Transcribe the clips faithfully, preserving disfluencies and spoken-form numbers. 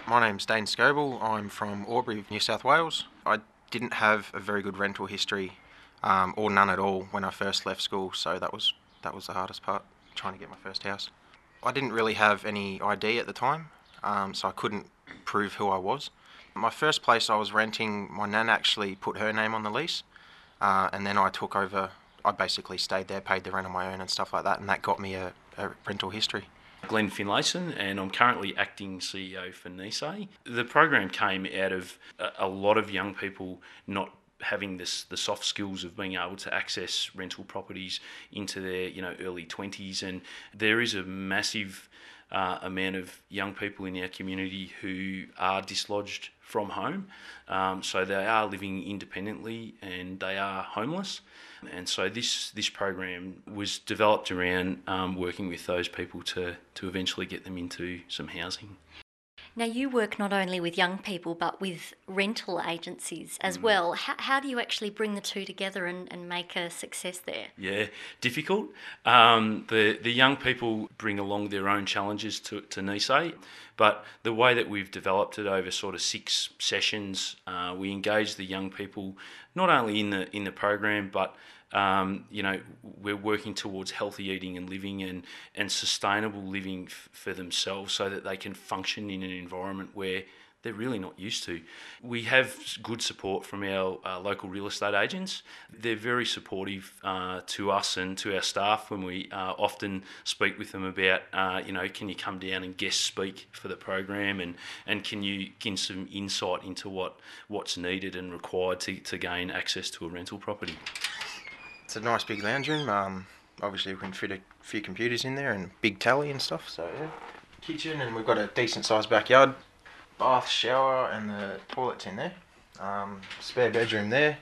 My name's Dane Scoble. I'm from Albury, New South Wales. I didn't have a very good rental history, um, or none at all, when I first left school, so that was that was the hardest part, trying to get my first house. I didn't really have any I D at the time, um, so I couldn't prove who I was. My first place I was renting, my nan actually put her name on the lease, uh, and then I took over. I basically stayed there, paid the rent on my own and stuff like that, and that got me a, a rental history. Glenn Finlayson, and I'm currently acting C E O for Nisei. The program came out of a, a lot of young people not having this the soft skills of being able to access rental properties into their you know early twenties, and there is a massive uh, amount of young people in our community who are dislodged from home, um, so they are living independently and they are homeless. And so this this program was developed around um, working with those people to, to eventually get them into some housing. Now, you work not only with young people but with rental agencies as mm. well. How, how do you actually bring the two together and, and make a success there? Yeah, difficult. Um, the, the young people bring along their own challenges to, to Nisei, but the way that we've developed it over sort of six sessions, uh, we engage the young people not only in the in the program, but Um, you know, we're working towards healthy eating and living and, and sustainable living f- for themselves so that they can function in an environment where they're really not used to. We have good support from our uh, local real estate agents. They're very supportive uh, to us and to our staff when we uh, often speak with them about, uh, you know, can you come down and guest speak for the program, and, and can you give some insight into what, what's needed and required to, to gain access to a rental property. It's a nice big lounge room. Um, obviously, we can fit a few computers in there and big tally and stuff. So yeah, kitchen, and we've got a decent sized backyard, bath, shower, and the toilet's in there. Um, spare bedroom there.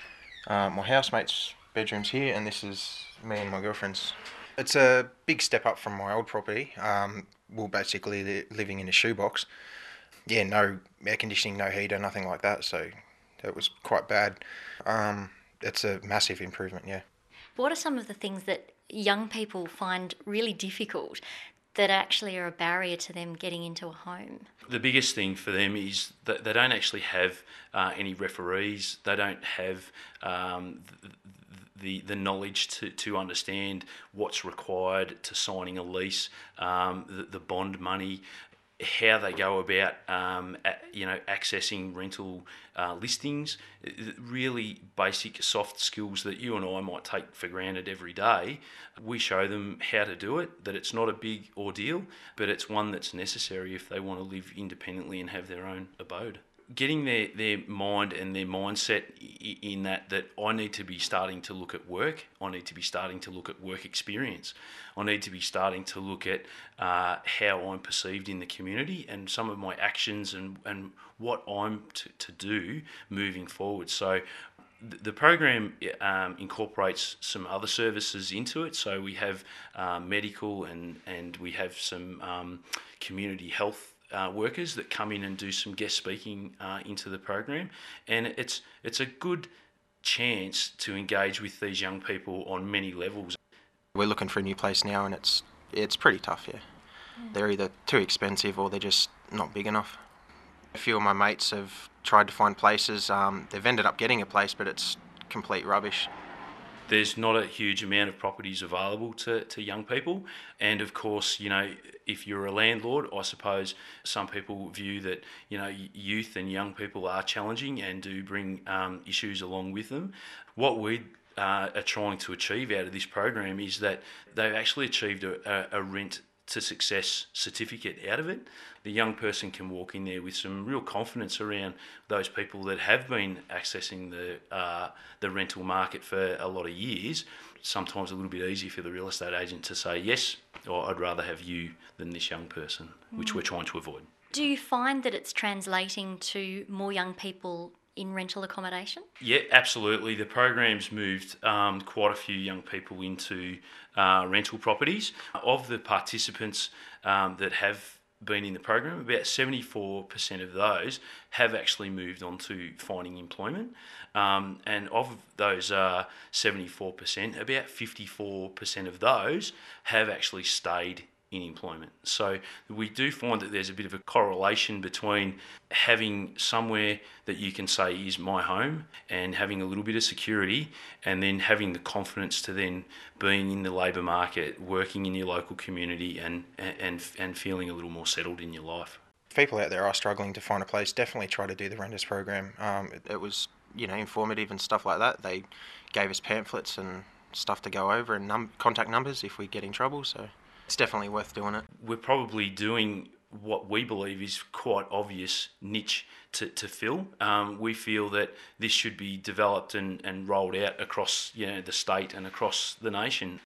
Uh, my housemate's bedroom's here, and this is me and my girlfriend's. It's a big step up from my old property. Um, we're basically li- living in a shoebox. Yeah, no air conditioning, no heater, nothing like that. So it was quite bad. Um, It's a massive improvement, yeah. What are some of the things that young people find really difficult that actually are a barrier to them getting into a home? The biggest thing for them is that they don't actually have uh, any referees. They don't have um, the, the the knowledge to, to understand what's required to signing a lease, um, the, the bond money, how they go about, um, you know, accessing rental uh, listings, really basic soft skills that you and I might take for granted every day. We show them how to do it, that it's not a big ordeal, but it's one that's necessary if they want to live independently and have their own abode. Getting their, their mind and their mindset in that, that I need to be starting to look at work, I need to be starting to look at work experience, I need to be starting to look at uh, how I'm perceived in the community and some of my actions and, and what I'm to, to do moving forward. So the program um, incorporates some other services into it. So we have uh, medical and, and we have some um, community health Uh, workers that come in and do some guest speaking uh, into the program, and it's it's a good chance to engage with these young people on many levels. We're looking for a new place now, and it's it's pretty tough, yeah. Mm. They're either too expensive or they're just not big enough. A few of my mates have tried to find places. Um, they've ended up getting a place, but it's complete rubbish. There's not a huge amount of properties available to, to young people. And of course, you know, if you're a landlord, I suppose some people view that, you know, youth and young people are challenging and do bring um, issues along with them. What we uh, are trying to achieve out of this program is that they've actually achieved a, a, a rent to success certificate out of it. The young person can walk in there with some real confidence around those people that have been accessing the uh, the rental market for a lot of years. Sometimes a little bit easier for the real estate agent to say yes, or I'd rather have you than this young person, mm. which we're trying to avoid. Do you find that it's translating to more young people in rental accommodation? Yeah, absolutely. The program's moved um, quite a few young people into uh, rental properties. Of the participants um, that have been in the program, about seventy-four percent of those have actually moved on to finding employment. Um, and of those uh, seventy-four percent, about fifty-four percent of those have actually stayed in employment. So we do find that there's a bit of a correlation between having somewhere that you can say is my home and having a little bit of security, and then having the confidence to then being in the labour market, working in your local community, and, and, and feeling a little more settled in your life. If people out there are struggling to find a place, definitely try to do the Renters program. Um, it, it was, you know, informative and stuff like that. They gave us pamphlets and stuff to go over, and num- contact numbers if we get in trouble, so it's definitely worth doing it. We're probably doing what we believe is quite obvious niche to, to fill. Um, we feel that this should be developed and, and rolled out across, you know, the state and across the nation.